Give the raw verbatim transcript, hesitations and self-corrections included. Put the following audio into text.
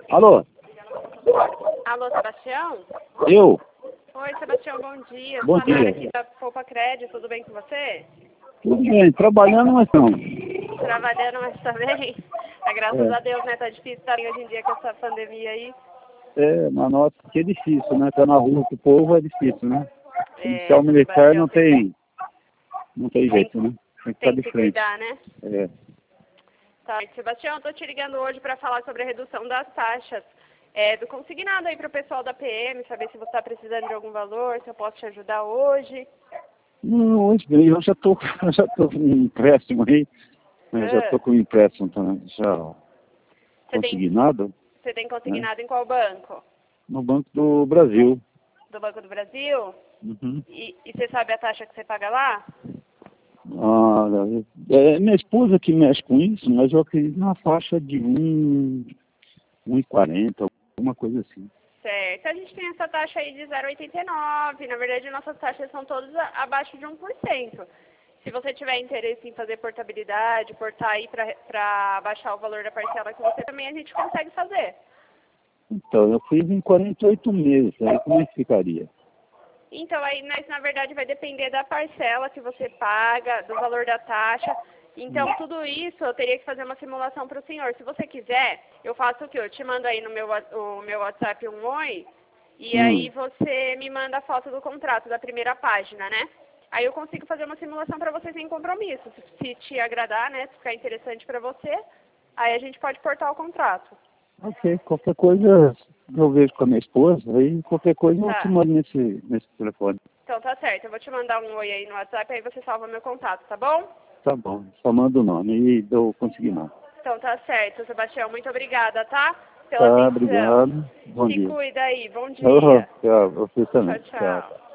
Alô? Alô, Sebastião? Eu? Oi, Sebastião, bom dia. Bom Sou a Nara dia. aqui da Poupa Crédito, tudo bem com você? Tudo bem, trabalhando, mas não. Trabalhando, mas tá bem? Ah, graças É, a Deus, né? Tá difícil estar hoje em dia com essa pandemia aí. é, na nossa que é difícil, né? Tá na rua com o povo é difícil, né? Policial É, seu militar não Sebastião, tem, tem, não tem jeito, né? Tem que estar tem de que se frente. cuidar, né? É. Tá, Sebastião, eu tô te ligando hoje para falar sobre a redução das taxas é, do consignado aí para o pessoal da P M, saber se você está precisando de algum valor, se eu posso te ajudar hoje. Não, hoje bem, eu já tô, eu já tô com um empréstimo aí, né? Já Ah, tô com um empréstimo também, já você tem, consignado, você tem né? consignado em qual banco? No Banco do Brasil. Do Banco do Brasil? Uhum. E, e você sabe a taxa que você paga lá? Ah, é minha esposa que mexe com isso, mas eu acredito na faixa de um, um e quarenta, alguma coisa assim. Certo. A gente tem essa taxa aí de zero vírgula oitenta e nove. Na verdade, nossas taxas são todas a- abaixo de um por cento. Se você tiver interesse em fazer portabilidade, portar aí para baixar o valor da parcela que você também, a gente consegue fazer. Então, eu fiz em quarenta e oito meses, aí como é que ficaria? Então, aí, mas, na verdade, vai depender da parcela que você paga, do valor da taxa. Então, tudo isso eu teria que fazer uma simulação para o senhor. Se você quiser, eu faço o quê? Eu te mando aí no meu, wa- o meu WhatsApp um oi, e aí Hum, você me manda a foto do contrato, da primeira página, né? Aí eu consigo fazer uma simulação para você sem compromisso. Se, se te agradar, né? Se ficar interessante para você, aí a gente pode portar o contrato. ok, qualquer coisa eu vejo com a minha esposa, aí qualquer coisa eu te Tá. mando nesse, nesse telefone. Então tá certo. Eu vou te mandar um oi aí no WhatsApp, aí você salva meu contato, tá bom? Tá bom, só manda o nome e dou consignado. Então tá certo, Sebastião. Muito obrigada, tá? Pela Tá, atenção. obrigado, bom Se dia. cuida aí. Bom Oh, dia. tchau, você Tchau, também, tchau. tchau.